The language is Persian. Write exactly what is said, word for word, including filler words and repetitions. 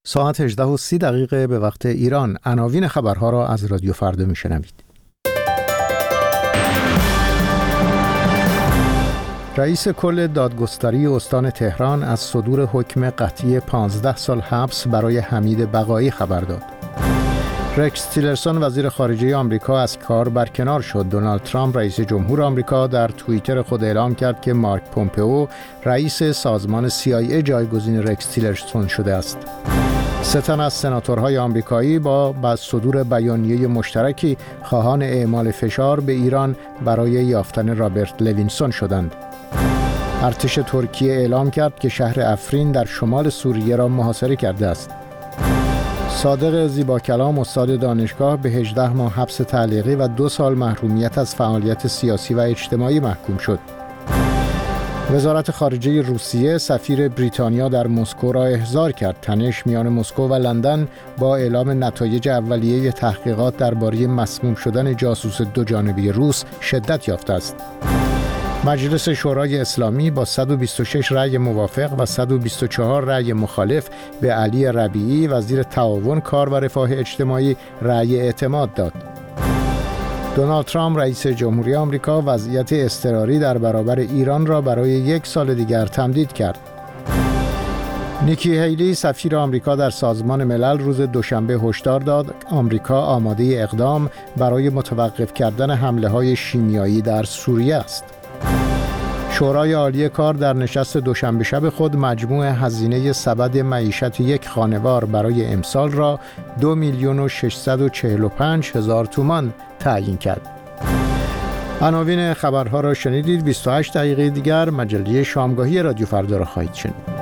ساعت هجده و سی دقیقه به وقت ایران. عناوین خبرها را از رادیو فردا میشنوید. رئیس کل دادگستری استان تهران از صدور حکم قطعی پانزده سال حبس برای حمید بقایی خبر داد. رکس تیلرسون وزیر خارجه آمریکا از کار برکنار شد. دونالد ترامپ رئیس جمهور آمریکا در توییتر خود اعلام کرد که مارک پومپئو رئیس سازمان سی آی ای جایگزین رکس تیلرسون شده است. سه تن از سناتورهای آمریکایی با بعد صدور بیانیه مشترکی خواهان اعمال فشار به ایران برای یافتن رابرت لوینسون شدند. ارتش ترکیه اعلام کرد که شهر افرین در شمال سوریه را محاصره کرده است. صادق زیباکلام استاد دانشگاه به هجده ماه حبس تعلیقی و دو سال محرومیت از فعالیت سیاسی و اجتماعی محکوم شد. وزارت خارجه روسیه سفیر بریتانیا در مسکو را احضار کرد. تنش میان مسکو و لندن با اعلام نتایج اولیه تحقیقات درباره مسموم شدن جاسوس دو جانبه روس شدت یافته است. مجلس شورای اسلامی با صد و بیست و شش رأی موافق و صد و بیست و چهار رأی مخالف به علی ربیعی وزیر تعاون، کار و رفاه اجتماعی رأی اعتماد داد. دونالد ترامپ رئیس جمهوری آمریکا وضعیت اضطراری در برابر ایران را برای یک سال دیگر تمدید کرد. نیکی هیلی سفیر آمریکا در سازمان ملل روز دوشنبه هشدار داد آمریکا آماده اقدام برای متوقف کردن حمله‌های شیمیایی در سوریه است. شورای عالی کار در نشست دوشنبه شب خود مجموع هزینه سبد معیشت یک خانوار برای امسال را دو میلیون و ششصد و چهل و پنج هزار تومان تعیین کرد. عناوین خبرها را شنیدید. بیست و هشت دقیقه دیگر مجله شامگاهی رادیو فردا را خواهید شنید.